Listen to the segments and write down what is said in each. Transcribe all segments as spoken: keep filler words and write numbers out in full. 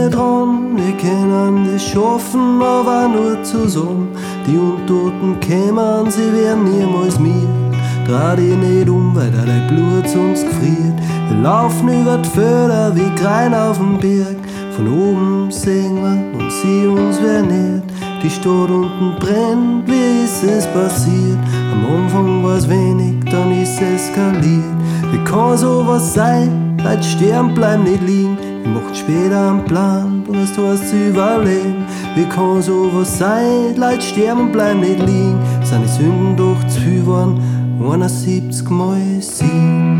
wir dran, wir können das schaffen, aber nur zusammen. Die Untoten kämen, sie wären niemals mir. Dreh dich nicht um, weil da dein Blut uns gefriert. Wir laufen über die Felder wie Grein auf dem Berg. Von oben sehen wir und sie uns wer nicht. Die Stadt unten brennt, wie ist es passiert? Am Anfang war's wenig, dann ist es eskaliert. Wie kann sowas sein? Leute sterben, bleiben nicht liegen. Ich macht später einen Plan, du hast was zu überleben. Wie kann sowas sein? Leute sterben, bleiben nicht liegen. Sind die Sünden doch zu viel geworden? einundsiebzig Mal sieben.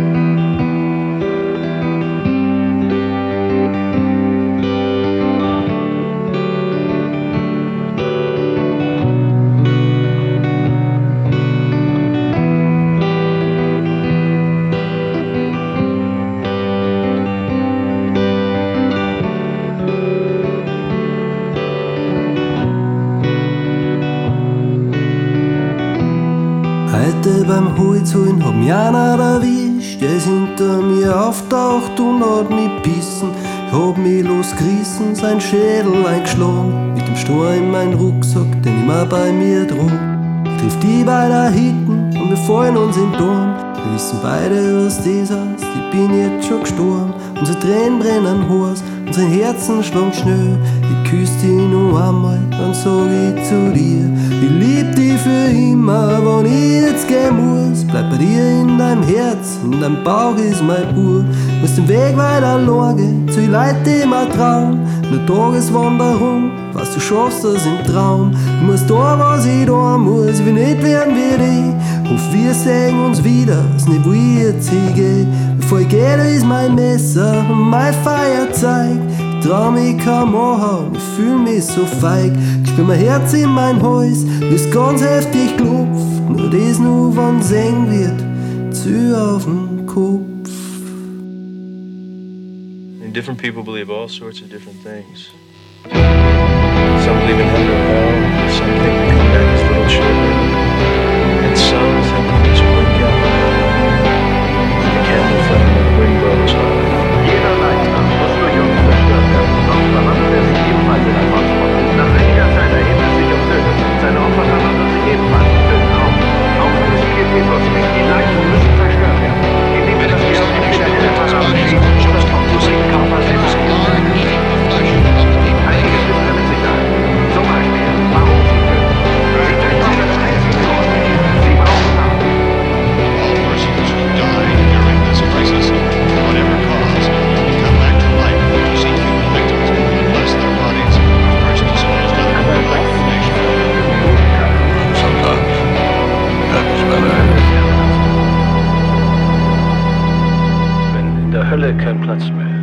Heute beim Holzholen hab mich einer erwischt. Der ist hinter mir auftaucht und hat mich bissen. Ich hab mich losgerissen, sein Schädel eingeschlagen. Mit dem Stor in meinen Rucksack, den immer bei mir trug. Ich triff die bei der Hitten und wir fallen uns in den Dorn. Wir wissen beide, was das heißt, ich bin jetzt schon gestorben. Unsere Tränen brennen heiß, unsere Herzen schlagen schnell. Ich küss dich noch einmal, dann sag ich zu dir: Ich lieb dich für immer, wenn ich jetzt gehen muss. Bleib bei dir in deinem Herz, in deinem Bauch ist mein Bub. Muss den Weg weiter lange, zu den Leuten, die mir trauen. Eine Tageswanderung, was du schaffst das im Traum. Ich muss da, was ich da muss, ich will nicht werden wie die. Hoff, wir sehen uns wieder, was nicht, wo ich jetzt hingeh. Bevor ich geh, da ist mein Messer und mein Feuerzeug. Ich trau mich kaum anhauen, ich fühl mich so feig. Ich spür mein Herz in mein Hals, wie's ganz heftig klopft. Nur das nur, wann's eng wird, zu auf den Kopf. And different people believe all sorts of different things. Some believe in heaven or hell, some think we come back as little children, and some think we just wake up. The candle flame of the wind blows high. Jeder Leiter muss durch uns zerstört werden, sonst verwandelt er sich ebenfalls in ein Monster. Nach einiger Zeit erhebt er sich und tötet. Seine Opfer verwandeln sich ebenfalls und töten auch. Auch für das Petrus nicht. Die Leichen müssen zerstört werden. Indem wir das Geld entweder in der Verhandlung schieben oder vom Musik Körper selbst. Einiges wissen wir mit Sicherheit. Zum Beispiel, warum sie töten. Sie töten auch das einzige Grund. Sie brauchen Namen. All persons who die during this crisis, whatever cause, come back to life to seek human victims unless their bodies are first disposed of by cremation. Sometimes that is better. Wenn in der Hölle kein Platz mehr